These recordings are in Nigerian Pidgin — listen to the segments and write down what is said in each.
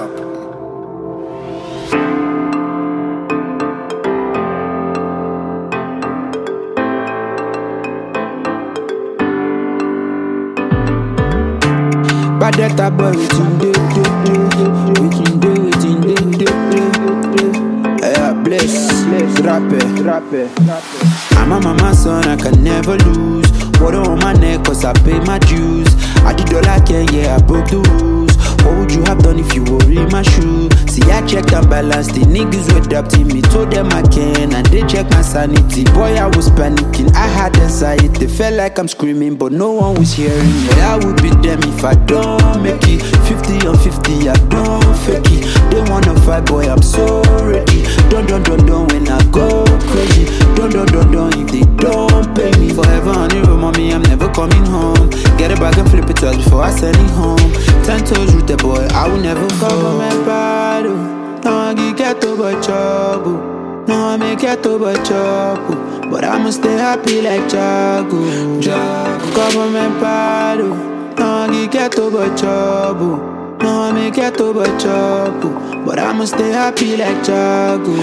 up. Bad data boy, waiting day. Yeah, bless, rapper. I'm a mama son, I can never lose. Water on my neck, cause I pay my dues. I did all I can, yeah, I broke the rules. What would you have done if you were in my shoe? See, I checked and balanced, the niggas were doubting me. Told them I can, and they checked my sanity. Boy, I was panicking, I had anxiety. Felt like I'm screaming, but no one was hearing me. I would be them if I don't make it. 50 on 50, I don't fake it. They wanna fight, boy, I'm so ready. Don't when I go crazy. Don't if they don't pay me. Forever on the road, mommy, I'm never coming home. Get it back and flip it twice before I send it home. 10 toes with the boy, I will never fall. My body, no I get over trouble. No I make it over trouble. But I'ma stay happy like Jago. Government body, no I get over trouble. No I make it over trouble. But I'ma stay happy like Jago.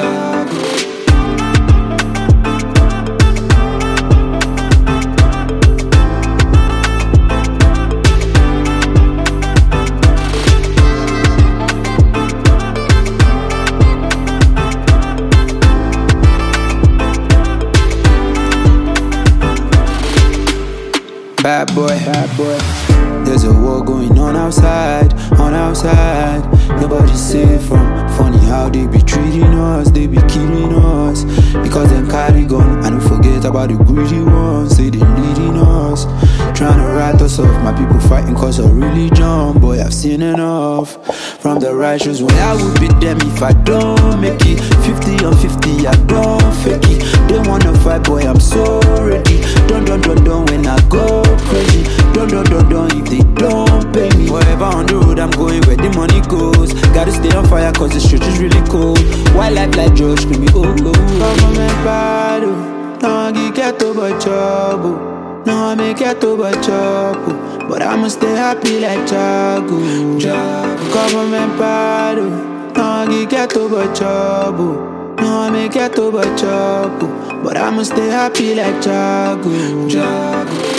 Bad boy. There's a war going on outside. Nobody's safe from funny how they be treating us, they be killing us. Because them carry gun, and don't forget about the greedy ones. Say they leading us, trying to write us off. My people fighting cause of religion. Boy, I've seen enough from the righteous way. I would be them if I don't make it. 50 on 50, I don't fake it. They wanna fight, boy, I'm so ready. Don't when I go crazy. Don't if they don't pay me. Wherever on the road I'm going, where the money goes. Gotta stay on fire cause the street is really cold. Wildlife like Joe screaming, oh. Government bad, no I get over trouble. No I make it over trouble. But I'ma stay happy like Jago. Government bad, no I get over trouble. No I make it over trouble. But I'ma stay happy like Jago.